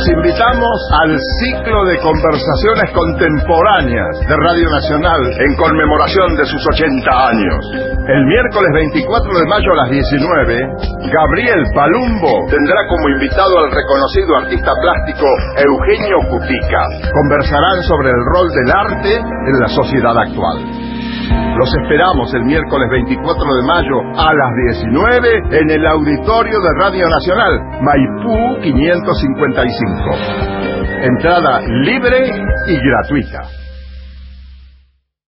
Los invitamos al ciclo de conversaciones contemporáneas de Radio Nacional en conmemoración de sus 80 años. El miércoles 24 de mayo a las 19, Gabriel Palumbo tendrá como invitado al reconocido artista plástico Eugenio Cutica. Conversarán sobre el rol del arte en la sociedad actual. Los esperamos el miércoles 24 de mayo a las 19 en el auditorio de Radio Nacional, Maipú 555. Entrada libre y gratuita.